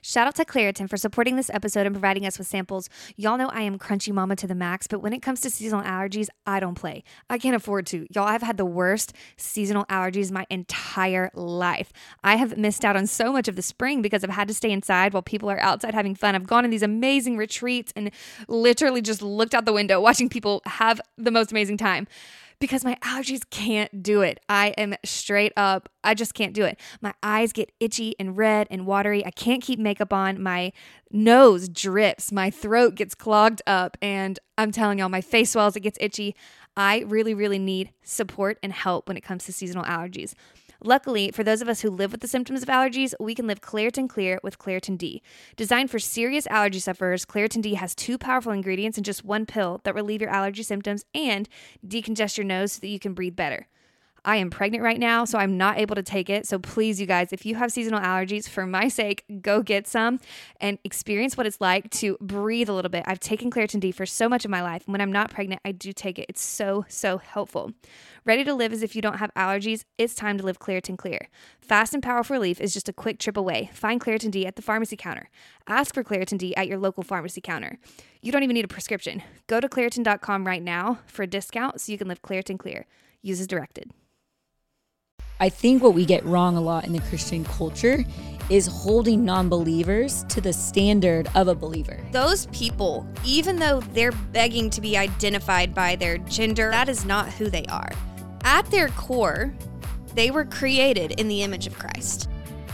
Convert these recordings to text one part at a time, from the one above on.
Shout out to Claritin for supporting this episode and providing us with samples. Y'all know I am crunchy mama to the max, but when it comes to seasonal allergies, I don't play. I can't afford to. Y'all, I've had the worst seasonal allergies my entire life. I have missed out on so much of the spring because I've had to stay inside while people are outside having fun. I've gone on these amazing retreats and literally just looked out the window watching people have the most amazing time. Because my allergies can't do it. I am straight up, I just can't do it. My eyes get itchy and red and watery. I can't keep makeup on. My nose drips. My throat gets clogged up. And I'm telling y'all, my face swells, it gets itchy. I really, really need support and help when it comes to seasonal allergies. Luckily, for those of us who live with the symptoms of allergies, we can live Claritin Clear with Claritin D. Designed for serious allergy sufferers, Claritin D has 2 powerful ingredients in just 1 pill that relieve your allergy symptoms and decongest your nose so that you can breathe better. I am pregnant right now, so I'm not able to take it. So please, you guys, if you have seasonal allergies, for my sake, go get some and experience what it's like to breathe a little bit. I've taken Claritin D for so much of my life. And when I'm not pregnant, I do take it. It's so, so helpful. Ready to live as if you don't have allergies? It's time to live Claritin Clear. Fast and powerful relief is just a quick trip away. Find Claritin D at the pharmacy counter. Ask for Claritin D at your local pharmacy counter. You don't even need a prescription. Go to Claritin.com right now for a discount so you can live Claritin Clear. Use as directed. I think what we get wrong a lot in the Christian culture is holding non-believers to the standard of a believer. Those people, even though they're begging to be identified by their gender, that is not who they are. At their core, they were created in the image of Christ.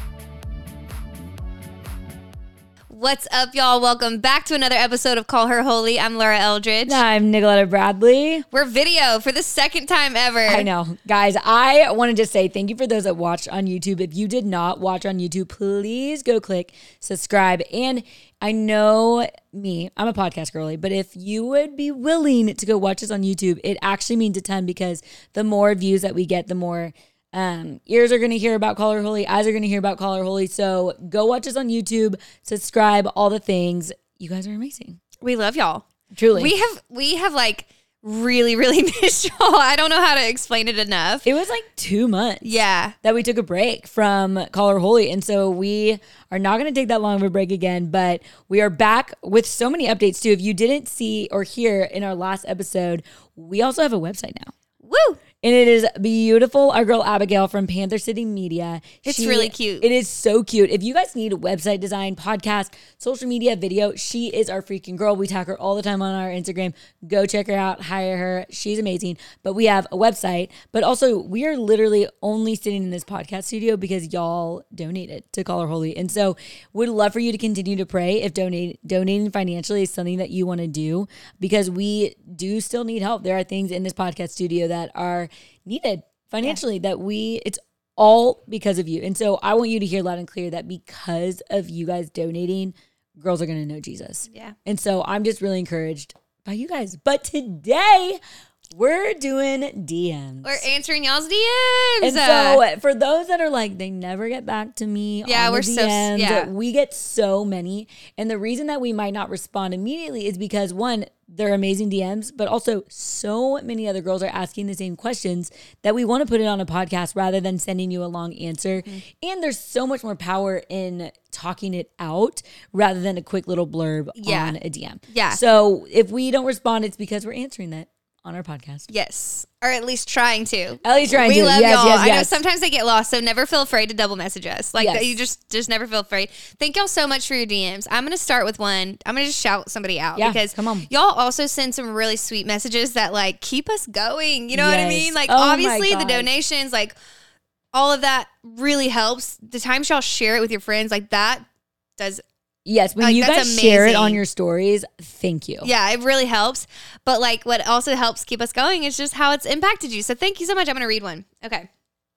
What's up, y'all? Welcome back to another episode of Call Her Holy. I'm Laura Eldridge. I'm Nicoletta Bradley. We're video for the second time ever. I know. Guys, I want to just say thank you for those that watched on YouTube. If you did not watch on YouTube, please go click subscribe. And I know me, I'm a podcast girly, but if you would be willing to go watch us on YouTube, it actually means a ton because the more views that we get, the more ears are going to hear about Call Her Holy, eyes are going to hear about Call Her Holy. So go watch us on YouTube, subscribe, all the things. You guys are amazing. We love y'all. Truly. We have like really, really missed y'all. I don't know how to explain it enough. It was like 2 months. Yeah. That we took a break from Call Her Holy. And so we are not going to take that long of a break again, but we are back with so many updates too. If you didn't see or hear in our last episode, we also have a website now. Woo! And it is beautiful. Our girl Abigail from Panther City Media. It's really cute. It is so cute. If you guys need a website design, podcast, social media, video, she is our freaking girl. We tag her all the time on our Instagram. Go check her out. Hire her. She's amazing. But we have a website. But also, we are literally only sitting in this podcast studio because y'all donated to Call Her Holy. And so would love for you to continue to pray if donating financially is something that you want to do because we do still need help. There are things in this podcast studio that are needed financially that it's all because of you. And so I want you to hear loud and clear that because of you guys donating, girls are going to know Jesus. Yeah. And so I'm just really encouraged by you guys. But today we're doing DMs. We're answering y'all's DMs. And so for those that are like, they never get back to me on the DMs, we get so many. And the reason that we might not respond immediately is because one, they're amazing DMs, but also so many other girls are asking the same questions that we want to put it on a podcast rather than sending you a long answer. Mm-hmm. And there's so much more power in talking it out rather than a quick little blurb on a DM. Yeah. So if we don't respond, it's because we're answering that on our podcast. Yes. Or at least trying to. At least trying to. We love y'all. Yes. I know sometimes they get lost, so never feel afraid to double message us. Like you just never feel afraid. Thank y'all so much for your DMs. I'm going to start with one. I'm going to just shout somebody out because come on. Y'all also send some really sweet messages that like keep us going. You know what I mean? Like obviously the donations, like all of that really helps. The times y'all share it with your friends, like that does. Yes, when you guys share it on your stories, thank you. Yeah, it really helps. But like what also helps keep us going is just how it's impacted you. So thank you so much. I'm going to read one. Okay.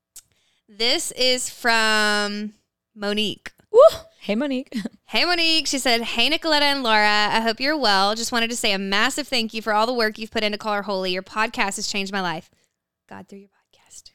This is from Monique. Woo! Hey, Monique. Hey, Monique. She said, hey, Nicoletta and Laura. I hope you're well. Just wanted to say a massive thank you for all the work you've put into Call Her Holy. Your podcast has changed my life. God, through your podcast.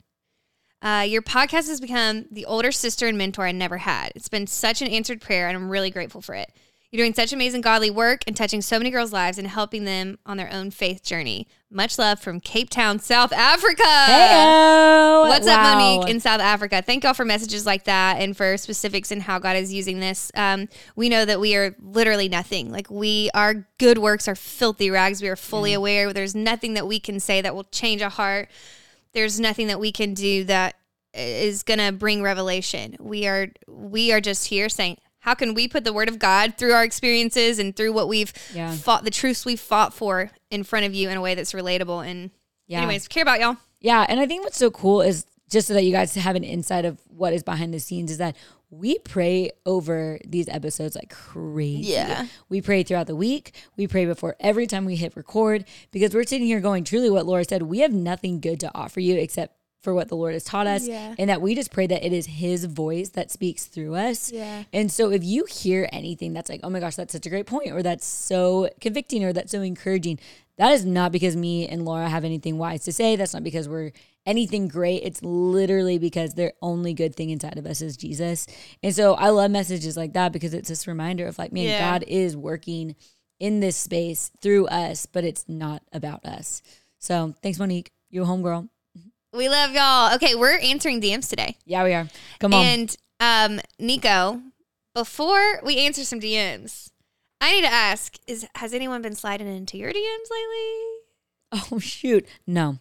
Your podcast has become the older sister and mentor I never had. It's been such an answered prayer, and I'm really grateful for it. You're doing such amazing godly work and touching so many girls' lives and helping them on their own faith journey. Much love from Cape Town, South Africa. Heyo! What's up, Monique in South Africa? Thank y'all for messages like that and for specifics in how God is using this. We know that we are literally nothing. Like our good works are filthy rags. We are fully aware. There's nothing that we can say that will change a heart. There's nothing that we can do that is going to bring revelation. We are just here saying, how can we put the word of God through our experiences and through what we've fought, the truths we've fought for in front of you in a way that's relatable? And anyways, care about y'all. Yeah. And I think what's so cool is just so that you guys have an insight of what is behind the scenes is that we pray over these episodes like crazy. Yeah. We pray throughout the week. We pray before every time we hit record because we're sitting here going, truly what Laura said, we have nothing good to offer you except for what the Lord has taught us, and that we just pray that it is his voice that speaks through us. Yeah. And so if you hear anything that's like, oh my gosh, that's such a great point, or that's so convicting, or that's so encouraging, that is not because me and Laura have anything wise to say. That's not because we're anything great. It's literally because the only good thing inside of us is Jesus. And so I love messages like that because it's this reminder of like, man, God is working in this space through us, but it's not about us. So thanks, Monique. You a homegirl. We love y'all. Okay, we're answering DMs today. Yeah, we are. Come on. And Nico, before we answer some DMs, I need to ask, has anyone been sliding into your DMs lately? Oh, shoot. No.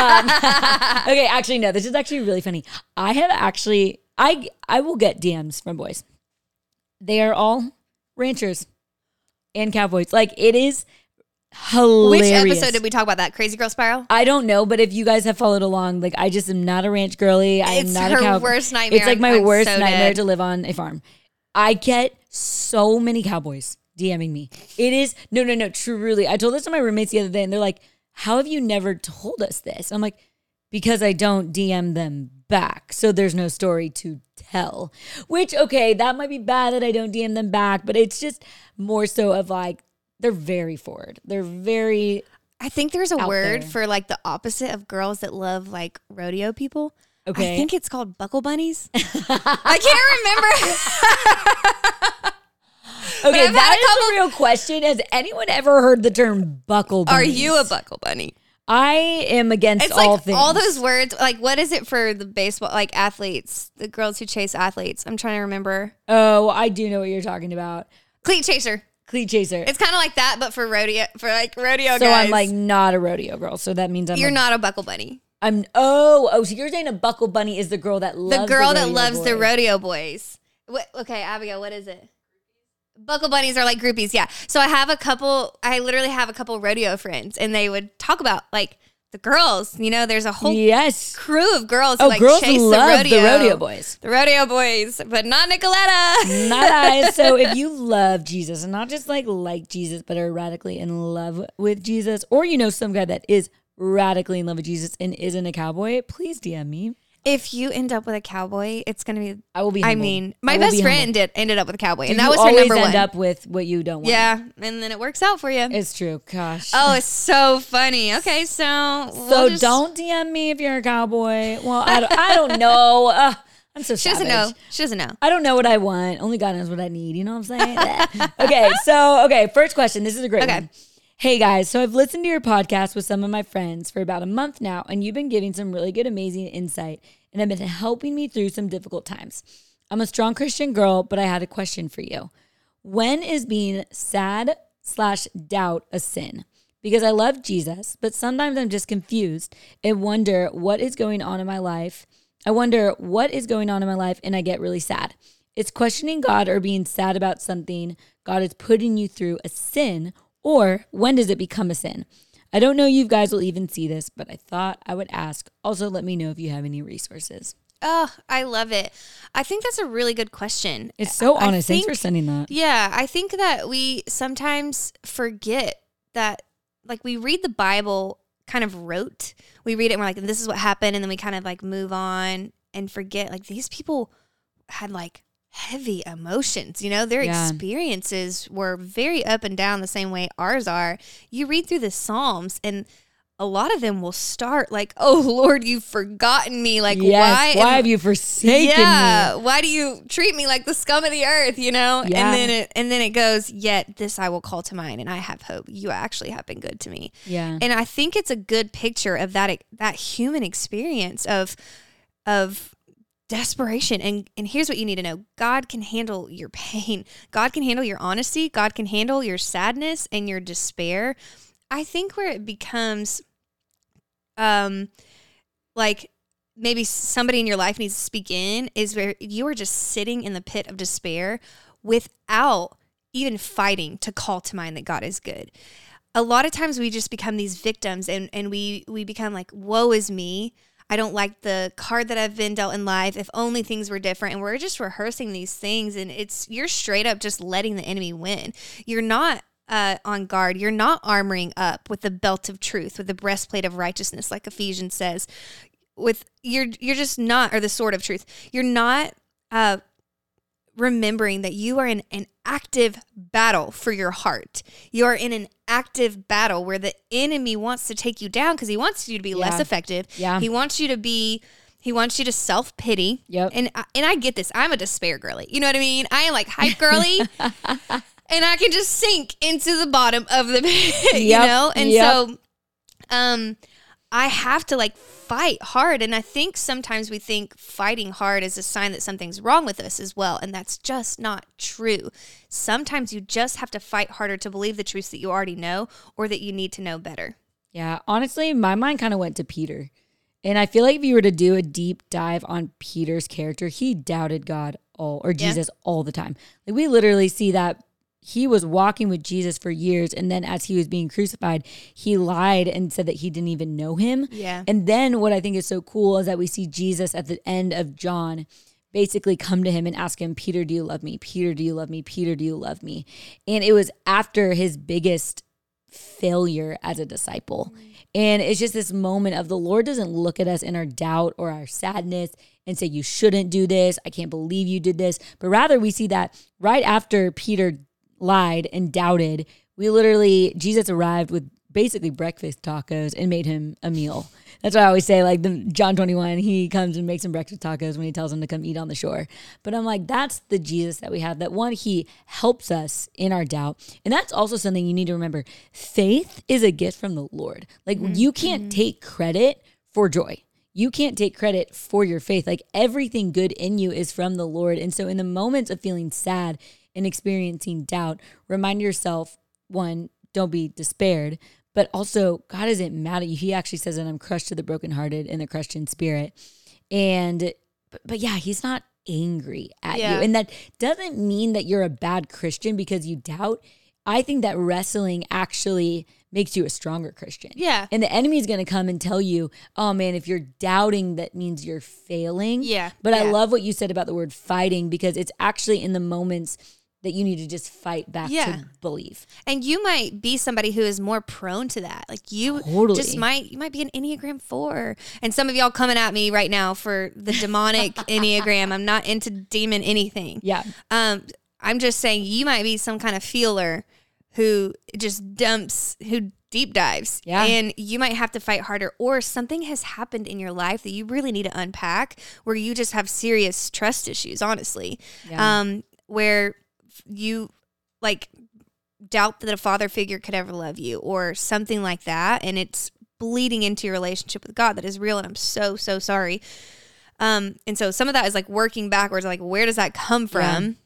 Okay, actually, no. This is actually really funny. I have actually, I will get DMs from boys. They are all ranchers and cowboys. Like, it is hilarious. Which episode did we talk about that? Crazy Girl Spiral? I don't know, but if you guys have followed along, like I just am not a ranch girly. I am not a cowboy. It's her worst nightmare. It's like my worst so nightmare dead. to live on a farm. I get so many cowboys DMing me. It is, no, truly. I told this to my roommates the other day and they're like, how have you never told us this? I'm like, because I don't DM them back. So there's no story to tell. Which, okay, that might be bad that I don't DM them back, but it's just more so of like, they're very forward. They're very I think there's a word there. for like the opposite of girls that love like rodeo people. Okay. I think it's called buckle bunnies. I can't remember. Okay, that is a real question. Has anyone ever heard the term buckle bunnies? Are you a buckle bunny? I am against It's all like things. all those words. Like, what is it for the baseball, like athletes, the girls who chase athletes? I'm trying to remember. Oh, I do know what you're talking about. Cleat chaser. Cleat chaser. It's kind of like that, but for rodeo, rodeo so guys. I'm like not a rodeo girl. So that means You're not a buckle bunny. So you're saying a buckle bunny is the girl that loves The girl that rodeo loves the boys. rodeo boys. Okay, Abigail, what is it? Buckle bunnies are like groupies, yeah. So I literally have a couple rodeo friends, and they would talk about like the girls. There's a whole crew of girls who girls chase love the rodeo boys. The rodeo boys, but not Nicoletta. Not I. So if you love Jesus and not just like Jesus, but are radically in love with Jesus, or some guy that is radically in love with Jesus and isn't a cowboy, please DM me. If you end up with a cowboy, it's going to be... I will be humbled. My best friend ended up with a cowboy, and that was her her number one. You always end up with what you don't want. Yeah, and then it works out for you. It's true. Gosh. Oh, it's so funny. Okay, so... don't DM me if you're a cowboy. Well, I don't know. I'm so She doesn't know. She doesn't know. I don't know what I want. Only God knows what I need. You know what I'm saying? Okay, first question. This is a great one. Hey guys, so I've listened to your podcast with some of my friends for about a month now, and you've been giving some really good, amazing insight, and have been helping me through some difficult times. I'm a strong Christian girl, but I had a question for you. When is being sad/doubt a sin? Because I love Jesus, but sometimes I'm just confused and wonder what is going on in my life. And I get really sad. Is questioning God or being sad about something God is putting you through a sin? Or when does it become a sin? I don't know you guys will even see this, but I thought I would ask. Also, let me know if you have any resources. Oh, I love it. I think that's a really good question. It's so honest. Thanks for sending that. Yeah, I think that we sometimes forget that, like, we read the Bible kind of rote. We read it and we're like, this is what happened. And then we kind of like move on and forget, like, these people had like heavy emotions, their experiences were very up and down the same way ours are. You read through the Psalms and a lot of them will start like, oh Lord, you've forgotten me. Like, why have you forsaken me? Why do you treat me like the scum of the earth, you know? Yeah. And then it goes, yet this I will call to mind, and I have hope. You actually have been good to me. Yeah. And I think it's a good picture of that human experience of desperation. And here's what you need to know. God can handle your pain. God can handle your honesty. God can handle your sadness and your despair. I think where it becomes like maybe somebody in your life needs to speak in is where you are just sitting in the pit of despair without even fighting to call to mind that God is good. A lot of times we just become these victims and we become like, woe is me. I don't like the card that I've been dealt in life. If only things were different. And we're just rehearsing these things, and you're straight up just letting the enemy win. You're not on guard. You're not armoring up with the belt of truth, with the breastplate of righteousness, like Ephesians says. You're just not, or the sword of truth. You're not remembering that you are in an active battle for your heart. You are in an active battle where the enemy wants to take you down because he wants you to be less effective. Yeah. He wants you to self-pity. Yep. And I get this. I'm a despair girly. You know what I mean? I am like hype girly. And I can just sink into the bottom of the pit, you know? And so I have to like fight hard. And I think sometimes we think fighting hard is a sign that something's wrong with us as well. And that's just not true. Sometimes you just have to fight harder to believe the truths that you already know or that you need to know better. Yeah. Honestly, my mind kind of went to Peter. And I feel like if you were to do a deep dive on Peter's character, he doubted God Jesus all the time. Like we literally see that he was walking with Jesus for years, and then as he was being crucified, he lied and said that he didn't even know him. Yeah. And then what I think is so cool is that we see Jesus at the end of John basically come to him and ask him, Peter, do you love me? Peter, do you love me? Peter, do you love me? And it was after his biggest failure as a disciple. And it's just this moment of the Lord doesn't look at us in our doubt or our sadness and say, you shouldn't do this. I can't believe you did this. But rather we see that right after Peter lied and doubted, Jesus arrived with basically breakfast tacos and made him a meal. That's why I always say, like, the John 21, he comes and makes him breakfast tacos when he tells him to come eat on the shore. But I'm like, that's the Jesus that we have. That one, he helps us in our doubt. And that's also something you need to remember. Faith is a gift from the Lord. Like, you can't take credit for joy. You can't take credit for your faith. Like, everything good in you is from the Lord. And so in the moments of feeling sad and experiencing doubt, remind yourself, one, don't be despaired, but also God isn't mad at you. He actually says that I'm crushed to the brokenhearted and the crushed in spirit. And, but yeah, he's not angry at you. And that doesn't mean that you're a bad Christian because you doubt. I think that wrestling actually makes you a stronger Christian. Yeah. And the enemy is going to come and tell you, oh man, if you're doubting, that means you're failing. Yeah. But I love what you said about the word fighting, because it's actually in the moments that you need to just fight back to believe. And you might be somebody who is more prone to that. Like you might be an Enneagram 4. And some of y'all coming at me right now for the demonic Enneagram. I'm not into demon anything. Yeah. I'm just saying you might be some kind of feeler who just who deep dives. Yeah. And you might have to fight harder, or something has happened in your life that you really need to unpack, where you just have serious trust issues, honestly. Yeah. Where you like doubt that a father figure could ever love you or something like that. And it's bleeding into your relationship with God that is real. And I'm so, so sorry. And so some of that is like working backwards, like where does that come from?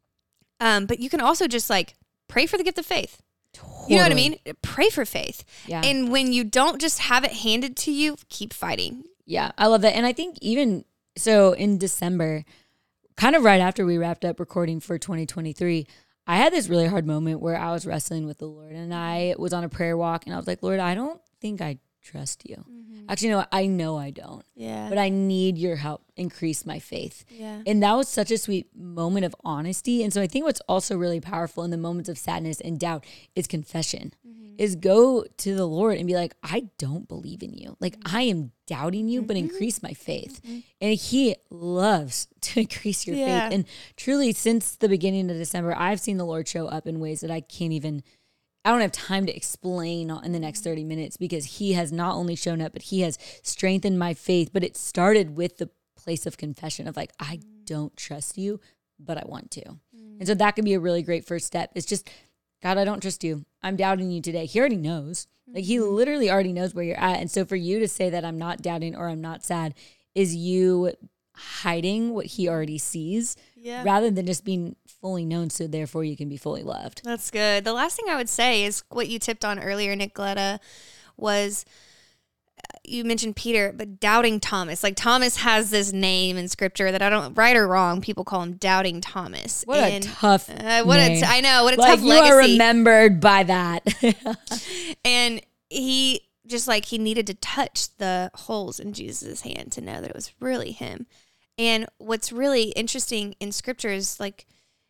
But you can also just like pray for the gift of faith. Totally. You know what I mean? Pray for faith. Yeah. And when you don't just have it handed to you, keep fighting. Yeah, I love that. And I think even so in December, kind of right after we wrapped up recording for 2023, I had this really hard moment where I was wrestling with the Lord, and I was on a prayer walk, and I was like, Lord, I don't think I trust you. Mm-hmm. Actually, no, I know I don't. Yeah. But I need your help increase my faith. Yeah. And that was such a sweet moment of honesty. And so I think what's also really powerful in the moments of sadness and doubt is confession. Is go to the Lord and be like, I don't believe in you. Like, I am doubting you, but increase my faith. And he loves to increase your faith. And truly, since the beginning of December, I've seen the Lord show up in ways that I can't even I don't have time to explain in the next 30 minutes because he has not only shown up, but he has strengthened my faith. But it started with the place of confession of like, I don't trust you, but I want to. And so that could be a really great first step. It's just, God, I don't trust you. I'm doubting you today. He already knows. Like he literally already knows where you're at. And so for you to say that I'm not doubting or I'm not sad is you hiding what he already sees rather than just being fully known. So therefore you can be fully loved. That's good. The last thing I would say is what you tipped on earlier, Nicoletta, was you mentioned Peter, but doubting Thomas. Like Thomas has this name in scripture that I don't, right or wrong, people call him Doubting Thomas. What a tough name. I know, what a like tough legacy. You are remembered by that. And he just like, he needed to touch the holes in Jesus' hand to know that it was really him. And what's really interesting in scripture is like,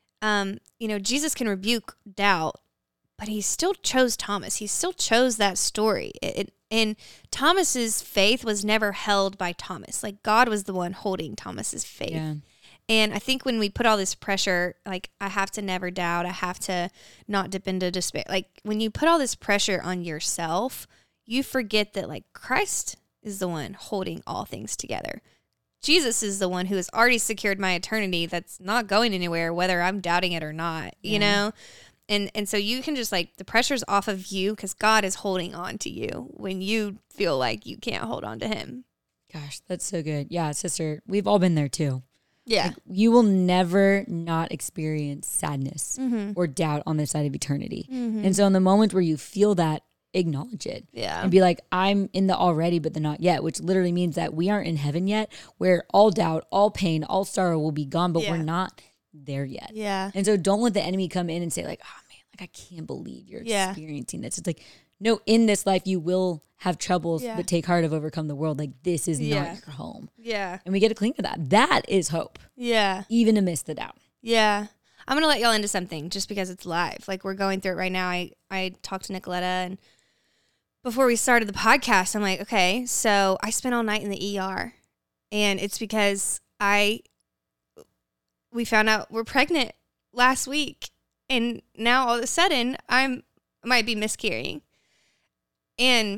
Jesus can rebuke doubt, but he still chose Thomas. He still chose that story. And Thomas's faith was never held by Thomas. Like God was the one holding Thomas's faith. Yeah. And I think when we put all this pressure, like I have to never doubt, I have to not dip into despair. Like when you put all this pressure on yourself, you forget that like Christ is the one holding all things together. Jesus is the one who has already secured my eternity that's not going anywhere, whether I'm doubting it or not, you know? And so you can just like, the pressure's off of you because God is holding on to you when you feel like you can't hold on to him. Gosh, that's so good. Yeah, sister, we've all been there too. Yeah. Like, you will never not experience sadness or doubt on this side of eternity. And so in the moment where you feel that, acknowledge it. Yeah. And be like, I'm in the already, but the not yet, which literally means that we aren't in heaven yet, where all doubt, all pain, all sorrow will be gone, but we're not there yet. Yeah. And so don't let the enemy come in and say like, oh man, like I can't believe you're experiencing this. It's like, no, in this life you will have troubles, but take heart, have overcome the world. Like this is not your home. Yeah. And we get to cling to that. That is hope. Yeah. Even amidst the doubt. Yeah. I'm going to let y'all into something just because it's live. Like we're going through it right now. I talked to Nicoletta and before we started the podcast, I'm like, okay, so I spent all night in the ER and it's because we found out we're pregnant last week and now all of a sudden I might be miscarrying. And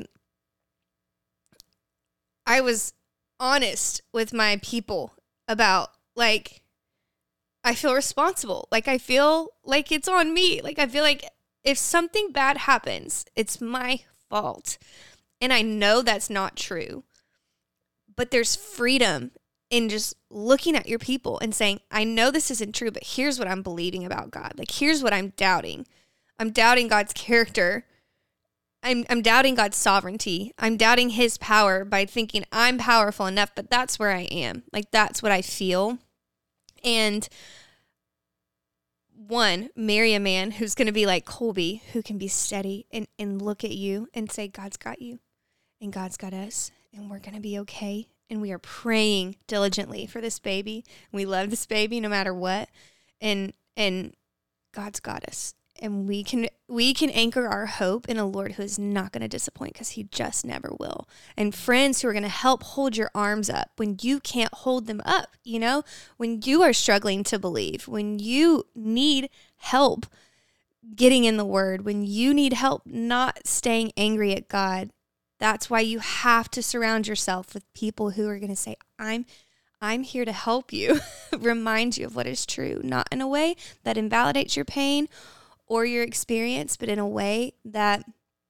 I was honest with my people about like, I feel responsible. Like I feel like it's on me. Like I feel like if something bad happens, it's my fault. And I know that's not true. But there's freedom in just looking at your people and saying, I know this isn't true, but here's what I'm believing about God. Like, here's what I'm doubting. I'm doubting God's character. I'm doubting God's sovereignty. I'm doubting his power by thinking I'm powerful enough, but that's where I am. Like, that's what I feel. And one, marry a man who's going to be like Colby, who can be steady and look at you and say, God's got you and God's got us and we're going to be okay. And we are praying diligently for this baby. We love this baby no matter what. And God's got us. And we can anchor our hope in a Lord who is not going to disappoint because he just never will. And friends who are going to help hold your arms up when you can't hold them up, you know, when you are struggling to believe, when you need help getting in the word, when you need help not staying angry at God. That's why you have to surround yourself with people who are going to say, I'm here to help you, remind you of what is true, not in a way that invalidates your pain or your experience, but in a way that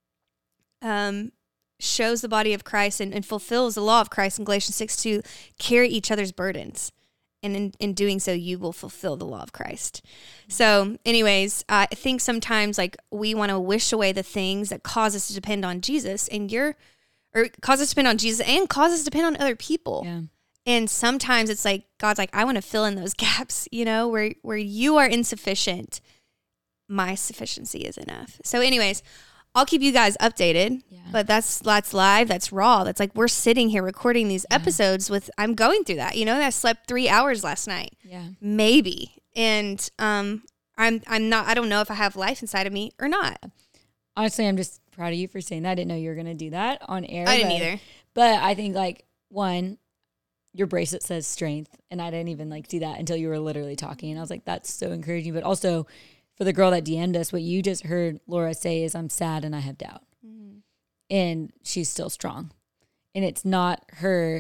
shows the body of Christ and fulfills the law of Christ in Galatians 6 to carry each other's burdens. And in doing so, you will fulfill the law of Christ. So anyways, I think sometimes like we want to wish away the things that cause us to depend on Jesus or cause us to depend on Jesus and cause us to depend on other people. Yeah. And sometimes it's like, God's like, I want to fill in those gaps, you know, where you are insufficient. My sufficiency is enough. So anyways, I'll keep you guys updated, but that's live. That's raw. That's like, we're sitting here recording these episodes I'm going through that, you know, I slept 3 hours last night, maybe. And, I don't know if I have life inside of me or not. Honestly, I'm just proud of you for saying that. I didn't know you were going to do that on air. I didn't either. But I think like one, your bracelet says strength. And I didn't even like see that until you were literally talking. And I was like, that's so encouraging. But also for the girl that DM'd us, what you just heard Laura say is, I'm sad and I have doubt. Mm-hmm. And she's still strong. And it's not her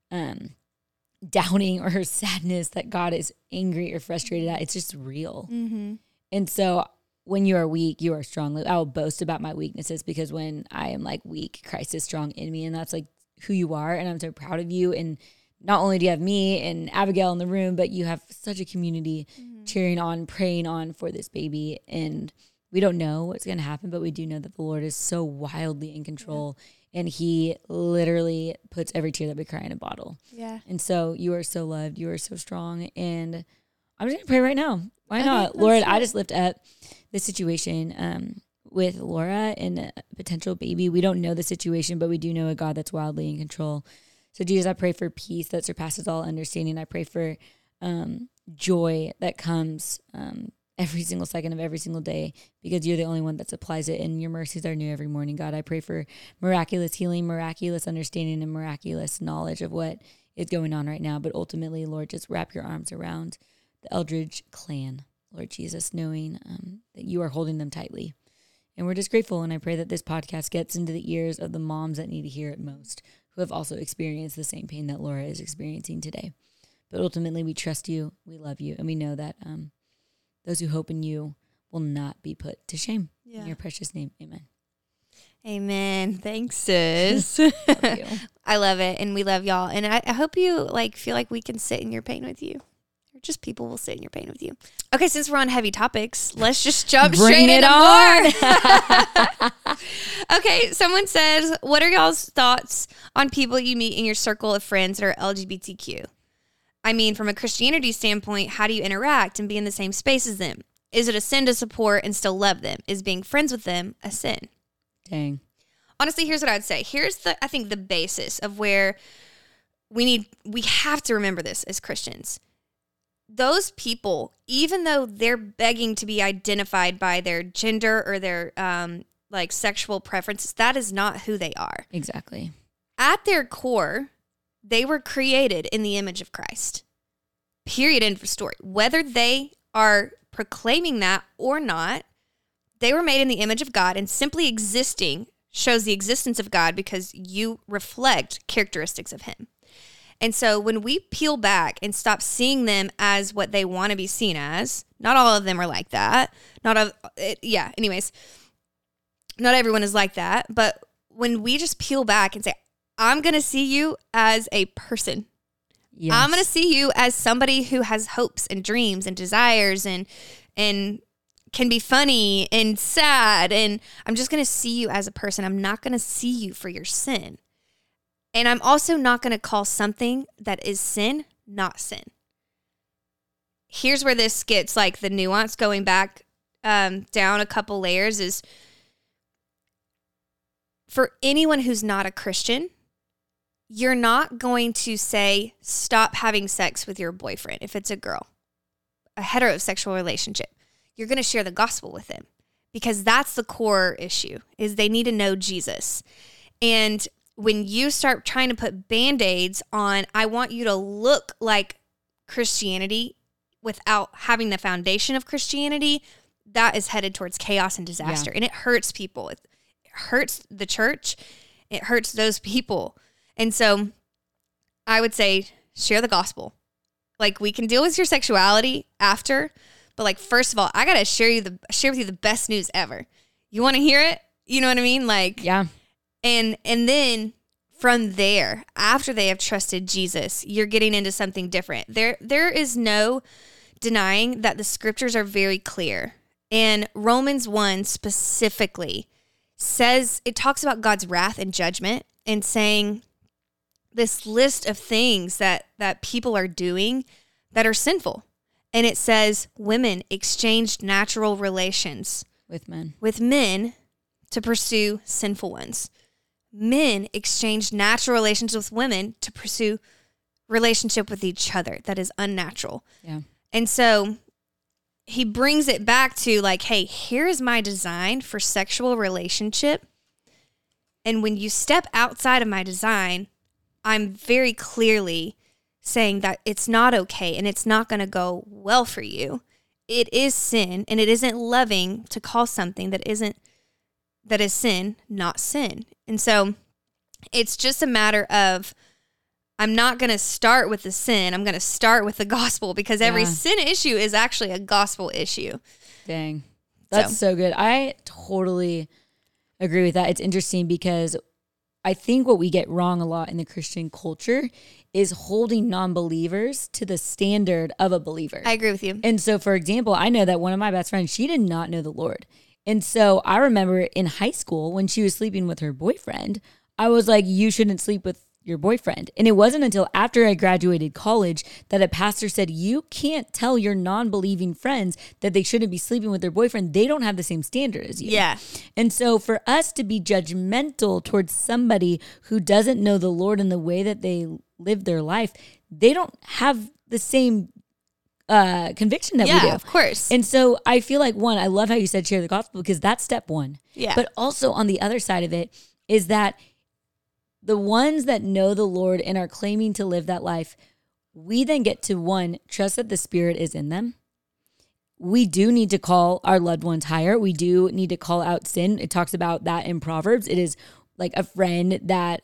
doubting or her sadness that God is angry or frustrated at. It's just real. Mm-hmm. And so when you are weak, you are strong. I will boast about my weaknesses, because when I am like weak, Christ is strong in me. And that's like who you are. And I'm so proud of you. And not only do you have me and Abigail in the room, but you have such a community cheering on, praying on for this baby. And we don't know what's going to happen, but we do know that the Lord is so wildly in control. And he literally puts every tear that we cry in a bottle. Yeah. And so you are so loved. You are so strong. And I'm just going to pray right now. Why not? Lord, I just lift up the situation with Laura and a potential baby. We don't know the situation, but we do know a God that's wildly in control. So Jesus, I pray for peace that surpasses all understanding. I pray for joy that comes every single second of every single day, because you're the only one that supplies it, and your mercies are new every morning. God, I pray for miraculous healing, miraculous understanding, and miraculous knowledge of what is going on right now. But ultimately, Lord, just wrap your arms around the Eldridge clan, Lord Jesus, knowing that you are holding them tightly. And we're just grateful, and I pray that this podcast gets into the ears of the moms that need to hear it most, who have also experienced the same pain that Laura is experiencing today. But ultimately, we trust you, we love you, and we know that those who hope in you will not be put to shame. Yeah. In your precious name, amen. Amen. Thanks, sis. Love you. I love it, and we love y'all. And I hope you feel like we can sit in your pain with you. Or just people will sit in your pain with you. Okay, since we're on heavy topics, let's just jump straight into more. Okay, someone says, what are y'all's thoughts on people you meet in your circle of friends that are LGBTQ? I mean, from a Christianity standpoint, how do you interact and be in the same space as them? Is it a sin to support and still love them? Is being friends with them a sin? Dang. Honestly, here's what I'd say. Here's I think the basis of where we have to remember this as Christians. Those people, even though they're begging to be identified by their gender or their sexual preferences, that is not who they are. Exactly. At their core, they were created in the image of Christ. Period. End of story. Whether they are proclaiming that or not, they were made in the image of God, and simply existing shows the existence of God because you reflect characteristics of him. And so when we peel back and stop seeing them as what they want to be seen as, not all of them are like that. Not everyone is like that. But when we just peel back and say, I'm going to see you as a person. Yes. I'm going to see you as somebody who has hopes and dreams and desires and can be funny and sad. And I'm just going to see you as a person. I'm not going to see you for your sin. And I'm also not going to call something that is sin, not sin. Here's where this gets like the nuance going back down a couple layers is for anyone who's not a Christian, you're not going to say, stop having sex with your boyfriend if it's a girl, a heterosexual relationship. You're going to share the gospel with them because that's the core issue is they need to know Jesus. And when you start trying to put Band-Aids on, I want you to look like Christianity without having the foundation of Christianity, that is headed towards chaos and disaster. Yeah. And it hurts people. It hurts the church. It hurts those people. And so I would say share the gospel. Like we can deal with your sexuality after, but like first of all, I got to share with you the best news ever. You want to hear it? You know what I mean? Like yeah. And then from there, after they have trusted Jesus, you're getting into something different. There is no denying that the scriptures are very clear. And Romans 1 specifically says, it talks about God's wrath and judgment and saying this list of things that people are doing that are sinful. And it says women exchanged natural relations with men to pursue sinful ones. Men exchanged natural relations with women to pursue relationship with each other that is unnatural. Yeah. And so he brings it back to like, hey, here is my design for sexual relationship. And when you step outside of my design, I'm very clearly saying that it's not okay and it's not going to go well for you. it is sin, and it isn't loving to call something that is sin, not sin. And so it's just a matter of, I'm not going to start with the sin. I'm going to start with the gospel, because every sin issue is actually a gospel issue. Dang. That's so good. I totally agree with that. It's interesting because I think what we get wrong a lot in the Christian culture is holding non-believers to the standard of a believer. I agree with you. And so, for example, I know that one of my best friends, she did not know the Lord. And so I remember in high school when she was sleeping with her boyfriend, I was like, you shouldn't sleep with your boyfriend. And it wasn't until after I graduated college that a pastor said, you can't tell your non-believing friends that they shouldn't be sleeping with their boyfriend. They don't have the same standard as you. Yeah. And so for us to be judgmental towards somebody who doesn't know the Lord in the way that they live their life, they don't have the same conviction that we do. Yeah, of course. And so I feel like, one, I love how you said share the gospel, because that's step one. Yeah. But also on the other side of it is that the ones that know the Lord and are claiming to live that life, we then get to, one, trust that the Spirit is in them. We do need to call our loved ones higher. We do need to call out sin. It talks about that in Proverbs. It is like a friend that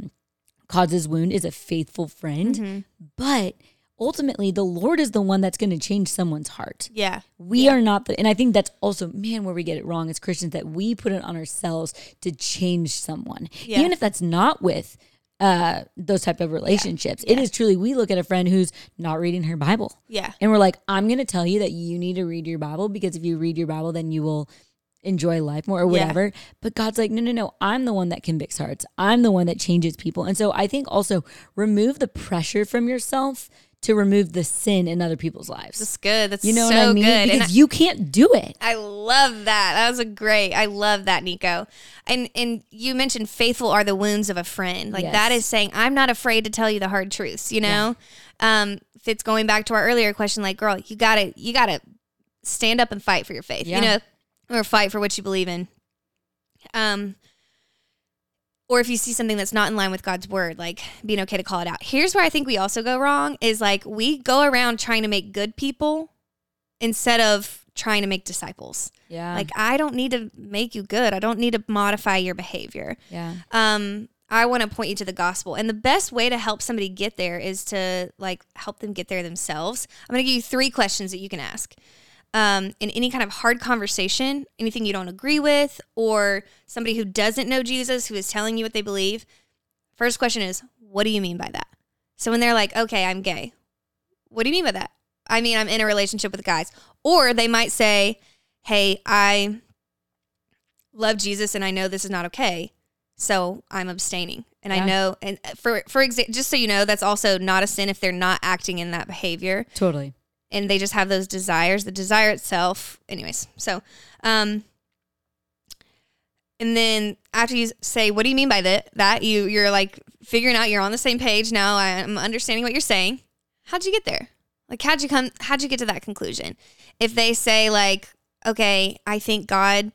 causes wound is a faithful friend. Mm-hmm. But ultimately, the Lord is the one that's going to change someone's heart. Yeah. We are not and I think that's also, man, where we get it wrong as Christians, that we put it on ourselves to change someone. Yeah. Even if that's not with those type of relationships. Yeah. It is truly, we look at a friend who's not reading her Bible. Yeah. And we're like, I'm going to tell you that you need to read your Bible, because if you read your Bible, then you will enjoy life more or whatever. Yeah. But God's like, no, I'm the one that convicts hearts. I'm the one that changes people. And so I think also remove the pressure from yourself to remove the sin in other people's lives. That's good. That's you know so what I mean? good. Because you can't do it. I love that. That was I love that, Nico. And you mentioned faithful are the wounds of a friend. Like that is saying, I'm not afraid to tell you the hard truths, you know? Yeah. If it's going back to our earlier question, like, girl, you gotta stand up and fight for your faith, you know, or fight for what you believe in. Or if you see something that's not in line with God's word, like being okay to call it out. Here's where I think we also go wrong is like we go around trying to make good people instead of trying to make disciples. Yeah. Like, I don't need to make you good. I don't need to modify your behavior. Yeah. I want to point you to the gospel. And the best way to help somebody get there is to like help them get there themselves. I'm going to give you 3 questions that you can ask. In any kind of hard conversation, anything you don't agree with, or somebody who doesn't know Jesus, who is telling you what they believe. First question is, what do you mean by that? So when they're like, okay, I'm gay. What do you mean by that? I mean, I'm in a relationship with guys. Or they might say, hey, I love Jesus and I know this is not okay, so I'm abstaining. And I know, and for example, just so you know, that's also not a sin if they're not acting in that behavior. Totally. And they just have those desires, the desire itself. Anyways, so, and then after you say, what do you mean by that? You're like figuring out you're on the same page now. I'm understanding what you're saying. How'd you get there? Like, how'd you get to that conclusion? If they say like, okay, I think God,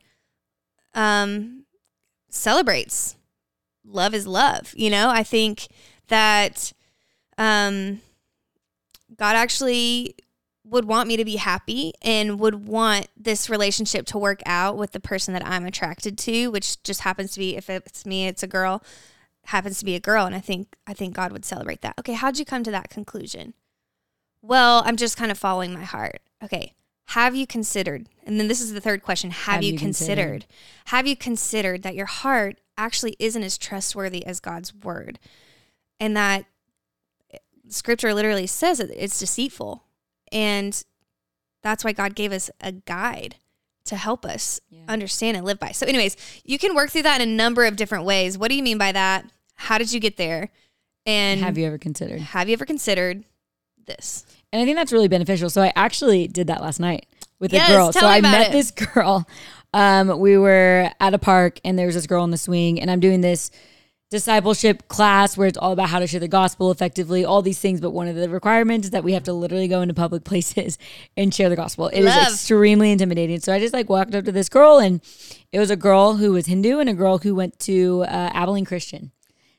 celebrates love is love. You know, I think that, God actually would want me to be happy and would want this relationship to work out with the person that I'm attracted to, which just happens to be, if it's me, it's a girl, happens to be a girl. And I think God would celebrate that. Okay. How'd you come to that conclusion? Well, I'm just kind of following my heart. Okay. Have you considered, and then this is the third question. Have you considered that your heart actually isn't as trustworthy as God's word, and that Scripture literally says that it's deceitful? And that's why God gave us a guide to help us understand and live by. So anyways, you can work through that in a number of different ways. What do you mean by that? How did you get there? And have you ever considered this? And I think that's really beneficial. So I actually did that last night with a girl. So I met this girl. We were at a park and there was this girl on the swing, and I'm doing this discipleship class where it's all about how to share the gospel effectively, all these things. But one of the requirements is that we have to literally go into public places and share the gospel. It is extremely intimidating. So I just like walked up to this girl, and it was a girl who was Hindu and a girl who went to Abilene Christian.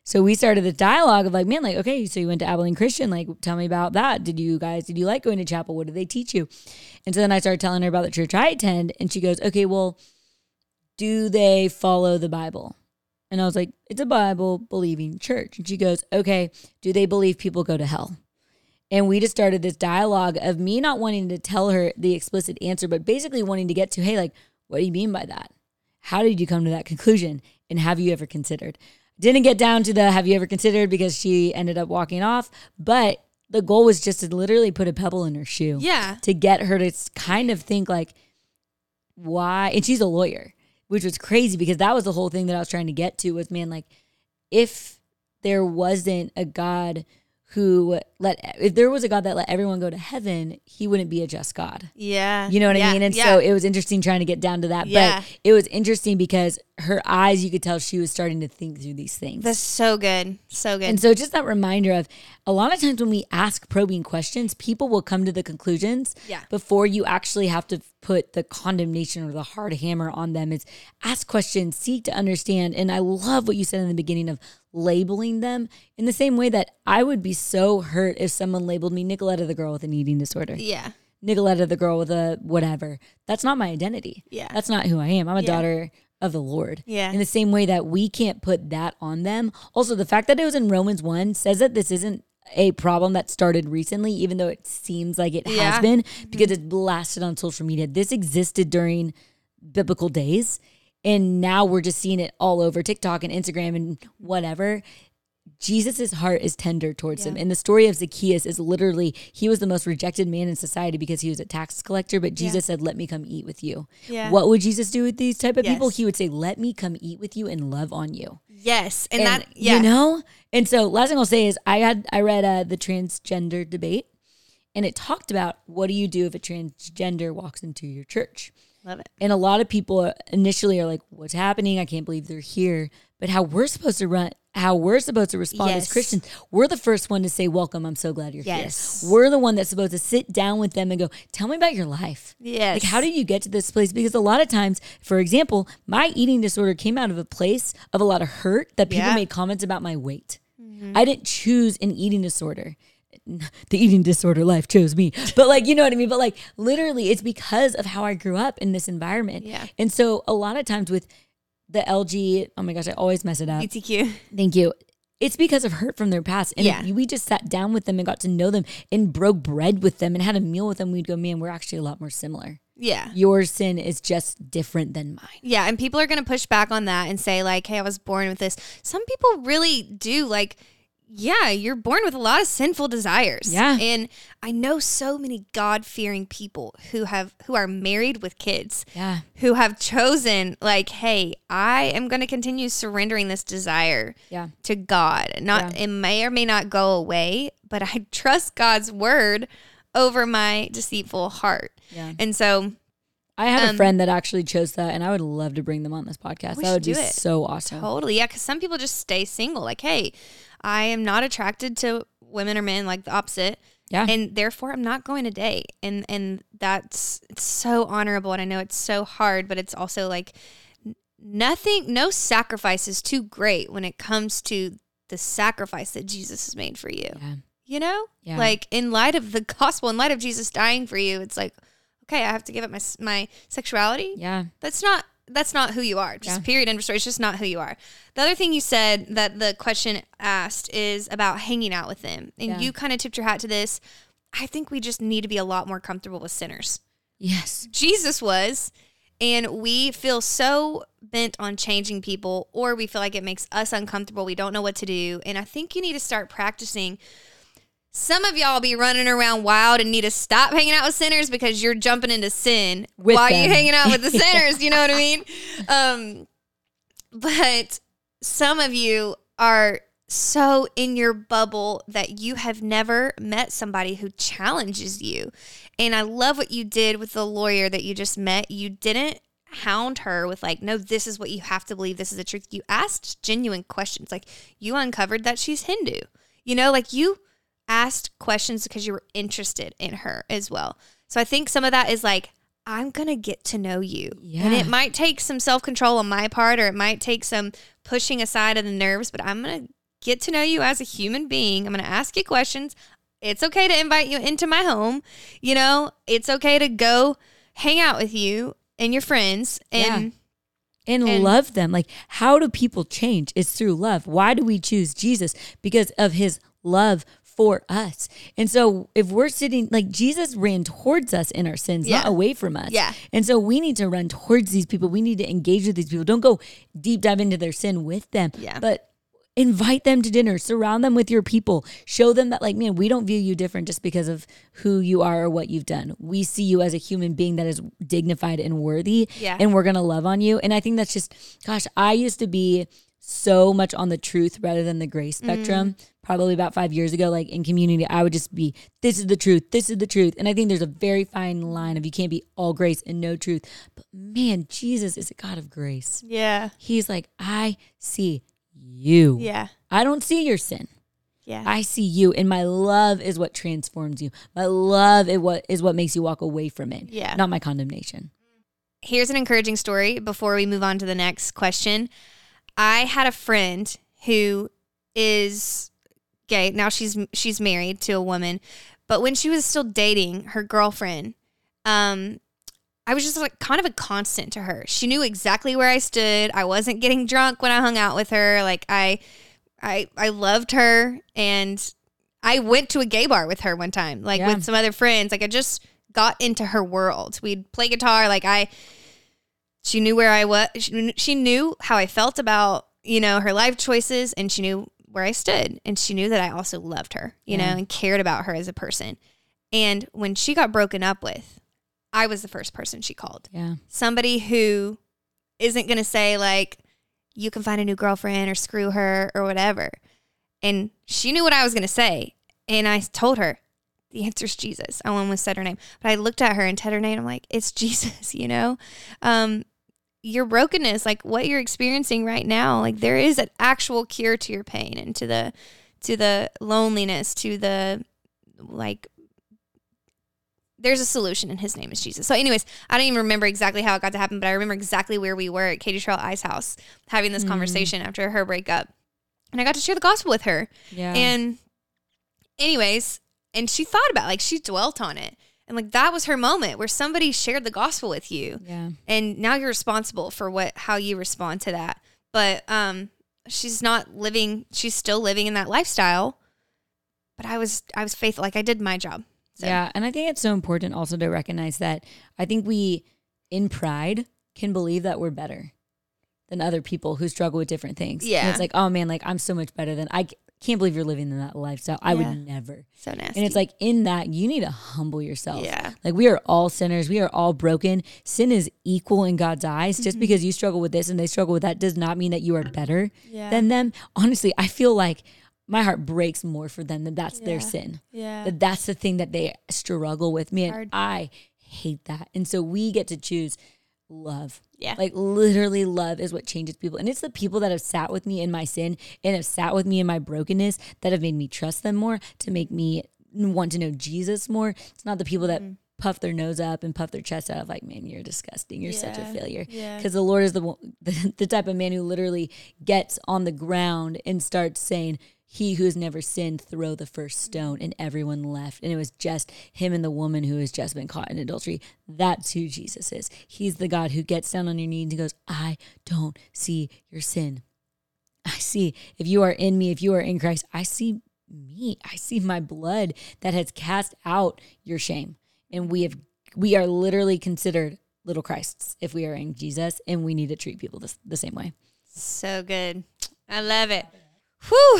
So we started the dialogue of like, man, like, okay, so you went to Abilene Christian. Like, tell me about that. Did you like going to chapel? What did they teach you? And so then I started telling her about the church I attend. And she goes, okay, well, do they follow the Bible? And I was like, it's a Bible believing church. And she goes, okay, do they believe people go to hell? And we just started this dialogue of me not wanting to tell her the explicit answer, but basically wanting to get to, hey, like, what do you mean by that? How did you come to that conclusion? And have you ever considered? Didn't get down to the have you ever considered because she ended up walking off. But the goal was just to literally put a pebble in her shoe. Yeah. To get her to kind of think like, why? And she's a lawyer, which was crazy because that was the whole thing that I was trying to get to was, man, like, if there wasn't a God if there was a God that let everyone go to heaven, he wouldn't be a just God. Yeah. You know what I mean? And so it was interesting trying to get down to that. Yeah. But it was interesting because her eyes, you could tell she was starting to think through these things. That's so good. So good. And so just that reminder of a lot of times when we ask probing questions, people will come to the conclusions before you actually have to put the condemnation or the hard hammer on them. It's ask questions, seek to understand. And I love what you said in the beginning of labeling them in the same way that I would be so hurt if someone labeled me Nicoletta the girl with an eating disorder. Yeah. Nicoletta the girl with a whatever. That's not my identity. Yeah. That's not who I am. I'm a daughter of the Lord. Yeah. In the same way that we can't put that on them. Also, the fact that it was in Romans 1 says that this isn't a problem that started recently, even though it seems like it has been, because it's blasted on social media. This existed during biblical days. And now we're just seeing it all over TikTok and Instagram and whatever. Jesus' heart is tender towards him. And the story of Zacchaeus is literally, he was the most rejected man in society because he was a tax collector, but Jesus said, let me come eat with you. Yeah. What would Jesus do with these type of people? He would say, let me come eat with you and love on you. Yes. And that, you know? And so last thing I'll say is I read the transgender debate, and it talked about what do you do if a transgender walks into your church? Love it. And a lot of people initially are like, what's happening? I can't believe they're here. But how we're supposed to respond as Christians, we're the first one to say, welcome, I'm so glad you're here. We're the one that's supposed to sit down with them and go, tell me about your life. Like, how did you get to this place? Because a lot of times, for example, my eating disorder came out of a place of a lot of hurt that people made comments about my weight. I didn't choose an eating disorder. The eating disorder life chose me. But like, you know what I mean? But like, literally, it's because of how I grew up in this environment. Yeah. And so a lot of times with the LG, oh my gosh, I always mess it up. LGBTQ. Thank you. It's because of hurt from their past. And we just sat down with them and got to know them and broke bread with them and had a meal with them. We'd go, man, we're actually a lot more similar. Yeah. Your sin is just different than mine. Yeah. And people are going to push back on that and say like, hey, I was born with this. Some people really do like, yeah, you're born with a lot of sinful desires. Yeah. And I know so many God-fearing people who are married with kids. Yeah. Who have chosen like, hey, I am going to continue surrendering this desire to God. It may or may not go away, but I trust God's word over my deceitful heart. Yeah. And so I have a friend that actually chose that, and I would love to bring them on this podcast. That would be so awesome. Totally. Yeah, because some people just stay single. Like, hey, I am not attracted to women or men, like the opposite. Yeah. And therefore, I'm not going to date. And it's so honorable. And I know it's so hard, but it's also like no sacrifice is too great when it comes to the sacrifice that Jesus has made for you. Yeah. You know? Yeah. Like, in light of the gospel, in light of Jesus dying for you, it's like, okay, I have to give up my sexuality. Yeah. That's not who you are. Just period, end of story. It's just not who you are. The other thing you said that the question asked is about hanging out with them. And you kind of tipped your hat to this. I think we just need to be a lot more comfortable with sinners. Yes. Jesus was. And we feel so bent on changing people, or we feel like it makes us uncomfortable. We don't know what to do. And I think you need to start practicing. Some of y'all be running around wild and need to stop hanging out with sinners because you're jumping into sin while you're hanging out with the sinners. You know what I mean? But some of you are so in your bubble that you have never met somebody who challenges you. And I love what you did with the lawyer that you just met. You didn't hound her with like, no, this is what you have to believe. This is the truth. You asked genuine questions. Like, you uncovered that she's Hindu. You know, like, you asked questions because you were interested in her as well. So I think some of that is like, I'm going to get to know you. Yeah. And it might take some self-control on my part, or it might take some pushing aside of the nerves, but I'm going to get to know you as a human being. I'm going to ask you questions. It's okay to invite you into my home. You know, it's okay to go hang out with you and your friends and love them. Like, how do people change? It's through love. Why do we choose Jesus? Because of his love for us. And so if we're sitting, like, Jesus ran towards us in our sins, not away from us. Yeah. And so we need to run towards these people. We need to engage with these people. Don't go deep dive into their sin with them, but invite them to dinner, surround them with your people, show them that, like, man, we don't view you different just because of who you are or what you've done. We see you as a human being that is dignified and worthy, and we're going to love on you. And I think that's just, gosh, I used to be so much on the truth rather than the grace spectrum. Probably about 5 years ago, like in community, I would just be, this is the truth. This is the truth. And I think there's a very fine line of you can't be all grace and no truth. But man, Jesus is a God of grace. Yeah. He's like, I see you. Yeah. I don't see your sin. Yeah. I see you. And my love is what transforms you. My love is what makes you walk away from it. Yeah. Not my condemnation. Here's an encouraging story before we move on to the next question. I had a friend who is gay. Now she's married to a woman, but when she was still dating her girlfriend, I was just like kind of a constant to her. She knew exactly where I stood. I wasn't getting drunk when I hung out with her. Like I loved her, and I went to a gay bar with her one time, like with some other friends. Like I just got into her world. We'd play guitar. Like she knew where I was. She knew how I felt about, you know, her life choices, and she knew where I stood, and she knew that I also loved her, you know, and cared about her as a person. And when she got broken up with, I was the first person she called. Yeah. Somebody who isn't going to say like, you can find a new girlfriend or screw her or whatever. And she knew what I was going to say. And I told her, the answer's Jesus. I almost said her name, but I looked at her and said her name. I'm like, it's Jesus, you know? Your brokenness, like what you're experiencing right now, like there is an actual cure to your pain and to the loneliness, to the, like, there's a solution, and his name is Jesus. So anyways, I don't even remember exactly how it got to happen, but I remember exactly where we were at Katie Trail Ice House having this conversation after her breakup. And I got to share the gospel with her. Yeah. And anyways, and she thought about it, like she dwelt on it. And like that was her moment where somebody shared the gospel with you. Yeah. And now you're responsible for how you respond to that. But she's still living in that lifestyle. But I was faithful. Like I did my job. So. Yeah. And I think it's so important also to recognize that I think we, in pride, can believe that we're better than other people who struggle with different things. Yeah. And it's like, oh man, like I'm so much better than I can't believe you're living in that lifestyle. I would never. So nasty. And it's like in that you need to humble yourself. Yeah. Like we are all sinners. We are all broken. Sin is equal in God's eyes. Just because you struggle with this and they struggle with that does not mean that you are better than them. Honestly, I feel like my heart breaks more for them that that's their sin. Yeah. That's the thing that they struggle with. Me, and I hate that. And so we get to choose love. Yeah. Like literally love is what changes people. And it's the people that have sat with me in my sin and have sat with me in my brokenness that have made me trust them more, to make me want to know Jesus more. It's not the people that puff their nose up and puff their chest out like, man, you're disgusting. You're such a failure. Because the Lord is the type of man who literally gets on the ground and starts saying, he who has never sinned, throw the first stone, and everyone left. And it was just him and the woman who has just been caught in adultery. That's who Jesus is. He's the God who gets down on your knees and goes, I don't see your sin. I see, if you are in me, if you are in Christ, I see me. I see my blood that has cast out your shame. And we are literally considered little Christs if we are in Jesus, and we need to treat people the same way. So good. I love it. Whew,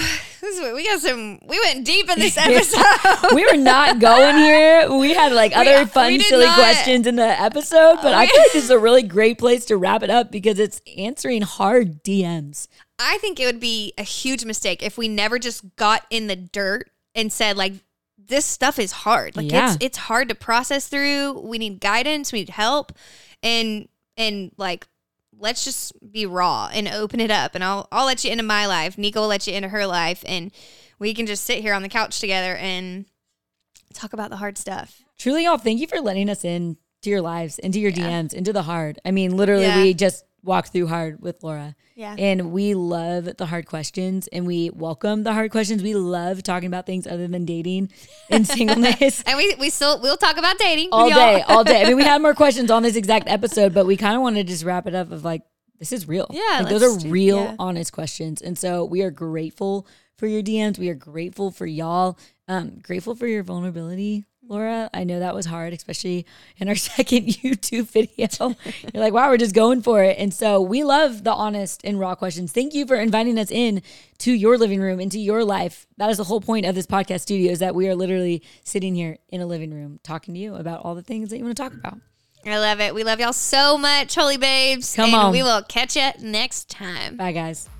we went deep in this episode. We were not going here. We had like other fun, silly questions in the episode, but I think this is a really great place to wrap it up because it's answering hard DMs. I think it would be a huge mistake if we never just got in the dirt and said like, this stuff is hard. Like it's hard to process through. We need guidance. We need help. And like, let's just be raw and open it up. And I'll let you into my life. Nico will let you into her life. And we can just sit here on the couch together and talk about the hard stuff. Truly, y'all, thank you for letting us in to your lives, into your DMs, into the hard. I mean, literally, we just walk through hard with Laura. Yeah. And we love the hard questions and we welcome the hard questions. We love talking about things other than dating and singleness. And we'll talk about dating all with y'all. day, all day. I mean, we had more questions on this exact episode, but we kind of wanted to just wrap it up of like, this is real. Yeah. Like, those are real, honest questions. And so we are grateful for your DMs. We are grateful for y'all. Grateful for your vulnerability, Laura. I know that was hard, especially in our second YouTube video. You're like, wow, we're just going for it. And so we love the honest and raw questions. Thank you for inviting us in to your living room, into your life. That is the whole point of this podcast studio, is that we are literally sitting here in a living room talking to you about all the things that you want to talk about. I love it. We love y'all so much, holy babes. Come on. We will catch you next time. Bye, guys.